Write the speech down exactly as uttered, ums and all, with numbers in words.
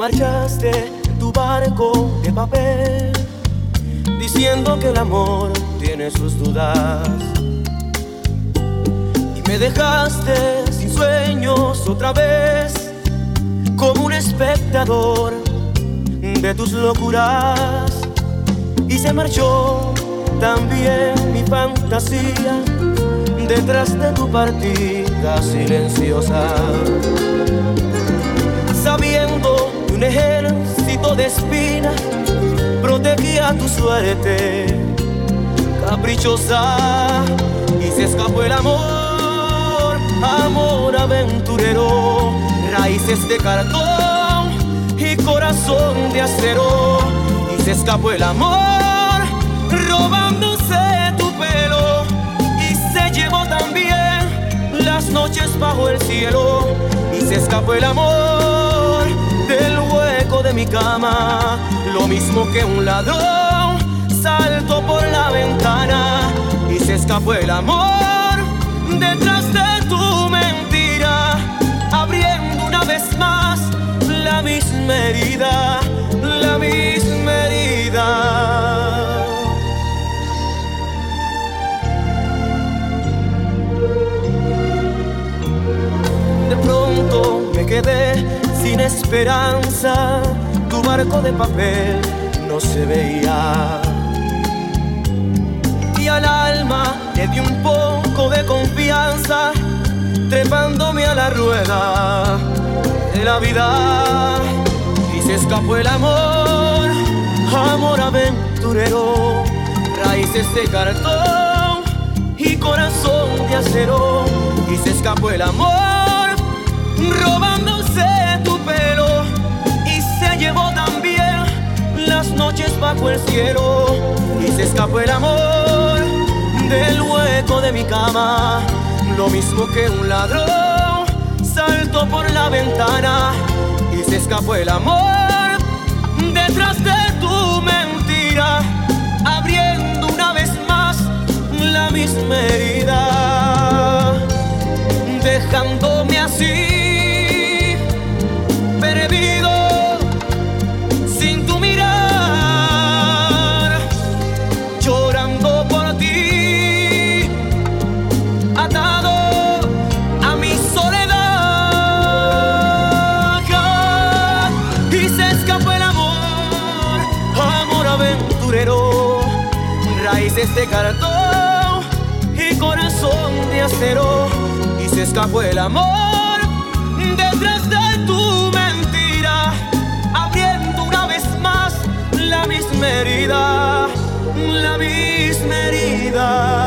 marchaste en tu barco de papel, diciendo que el amor tiene sus dudas. Y me dejaste sin sueños otra vez, como un espectador de tus locuras. Y se marchó también mi fantasía detrás de tu partida silenciosa, sabiendo que un ejército de espinas protegía tu suerte caprichosa. Y se escapó el amor, amor aventurero, raíces de cartón y corazón de acero. Y se escapó el amor, robándose tu pelo, y se llevó también las noches bajo el cielo. Y se escapó el amor del hueco de mi cama, lo mismo que un ladrón saltó por la ventana. Y se escapó el amor detrás de tu mentira, abriendo una vez más la misma herida, la misma herida. De pronto me quedé sin esperanza, tu barco de papel no se veía, y al alma le di un poco de confianza, trepándome a la rueda de la vida. Y se escapó el amor, amor aventurero, raíces de cartón y corazón de acero. Y se escapó el amor, robándose tu pelo, y se llevó también las noches bajo el cielo. Y se escapó el amor del hueco de mi cama, lo mismo que un ladrón saltó por la ventana. Y se escapó el amor detrás de tu mentira, abriendo una vez más la misma herida, dejándome así perdido sin tu mirar, llorando por ti, atado a mi soledad. Y se escapó el amor, amor aventurero, raíces de cartón y corazón de acero. Y se escapó el amor detrás de tu mentira, abriendo una vez más la misma herida, la misma herida.